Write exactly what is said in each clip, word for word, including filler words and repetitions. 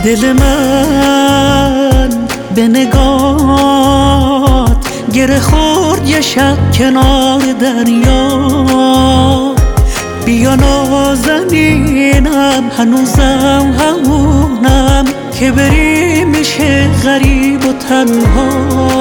دل من به نگات گره خورد یه شب کنار دریا. بیا نازنینم هنوزم همونم که بری میشه غریب و تنها.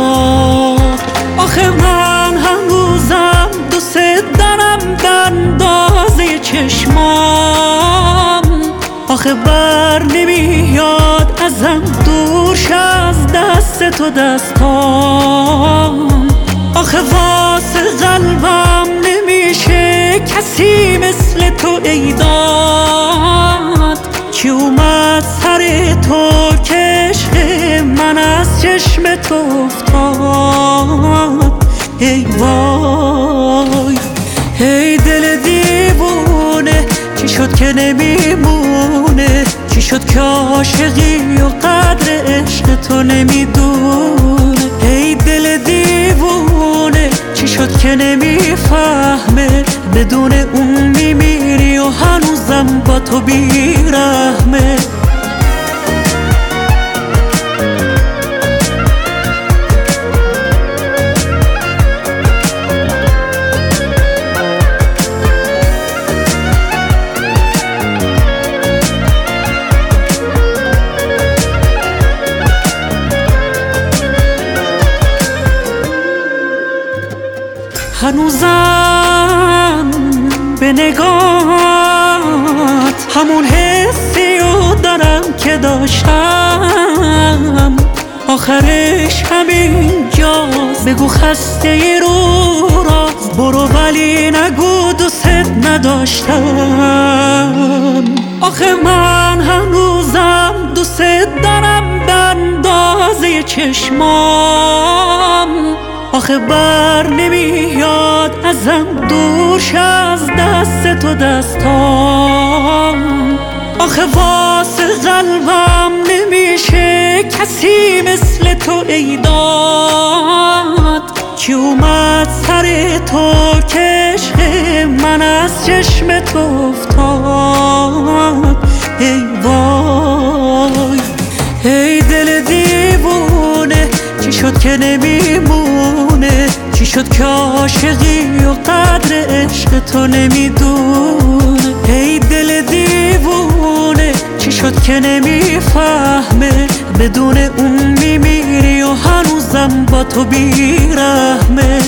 آخه من هنوزم دوست دارم بندازه چشمام. آخه بر نمیاد ازم دورش از دست تو دستام. آخه واسه قلبم نمیشه کسی مثل تو ای داد که اومد سر تو که عشق من از چشم تو افتاد. ای وای ای دل دیوونه چی شد که نمیمونه؟ چی شد که عاشقی و قدر عشق تو نمیدونه؟ ای دل دیوونه چی شد که نمیفهمه؟ بدون اون میمیری و هنوزم با تو بیرحمه. هنوزم به نگات همون حسیو دارم که داشتم. آخرش همین جاست. بگو خسته رو راست برو ولی نگو دوست نداشتم. آخه من هنوزم دوست دارم بندازه چشمام. آخه بر نمیاد ازم دورش از دست تو دستام. آخه واسه قلبم نمیشه کسی مثل تو ای داد که اومد سر تو که عشق من از چشم تو افتاد. ای وای ای دل دیوونه چی شد که نمیمونه؟ چی شد که عاشقی و قدر عشق تو نمیدونه؟ ای دل دیوونه چی شد که نمیفهمه؟ بدون اون میمیری و هنوزم با تو بیرحمه.